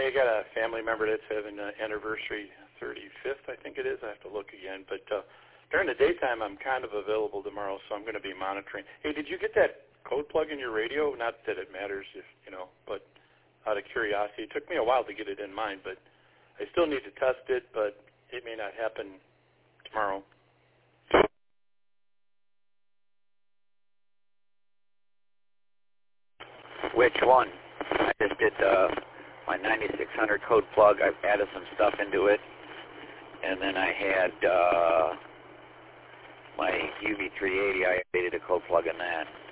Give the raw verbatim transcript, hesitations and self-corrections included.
I got a family member that's having an anniversary, thirty-fifth, I think it is. I have to look again. But uh, during the daytime, I'm kind of available tomorrow, so I'm going to be monitoring. Hey, did you get that code plug in your radio? Not that it matters, if you know, but out of curiosity. It took me a while to get it in mine, but I still need to test it, but it may not happen tomorrow. Which one? I just did uh, my ninety-six hundred code plug. I've added some stuff into it. And then I had uh, my U V three eighty. I added a code plug in that.